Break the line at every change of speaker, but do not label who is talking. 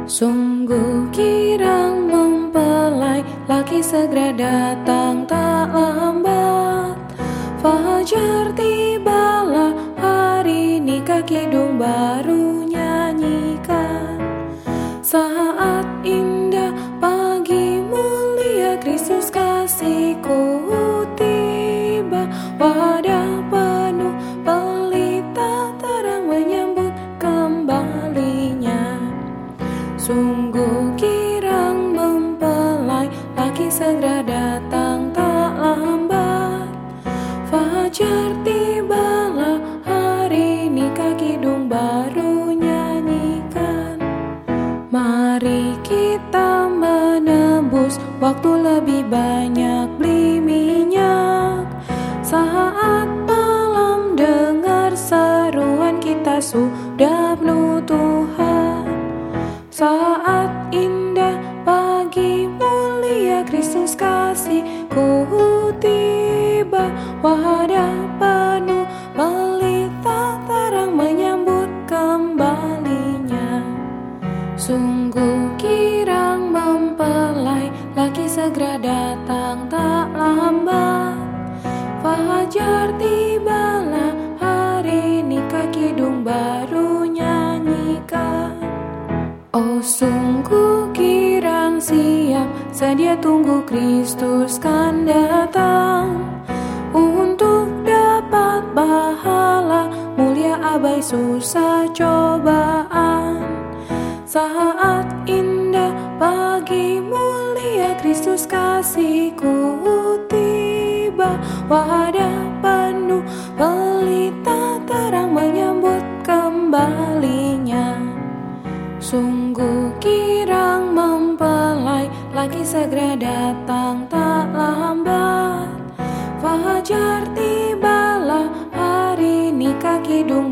Sungguh girang mempelai, laki segera datang tak lambat. Fajar tibalah, hari nikah kidung baru nyanyikan. Saat indah pagi mulia, Kristus kasihku tiba. Wadah penuh pelita terang menyambut kembalinya. Sungguh girang mempelai, laki segera datang tak lambat. Fajar tibalah, hari nikah kidung baru nyanyikan. Mari kita menembus waktu lebih banyak beli minyak. Saat malam dengar seruan, kita sudah penuh Tuhan. Saat indah pagi mulia, Kristus kasihku tiba. Wadah penuh pelita terang menyambut kembalinya. Sungguh girang mempelai, laki segera datang tak lambat. Fajar tibalah, hari nikah kidung baru nyanyikan. Oh sungguh girang siap, sedia tunggu Kristus kan datang. Untuk dapat pahala mulia, abai susah cobaan. Saat indah pagi mulia, Kristus kasihku tiba. Wadah penuh pelita terang menyambut kembalinya. Sungguh girang mempelai, laki segera datang tak lambat. Fajar tibalah, hari nikah kidung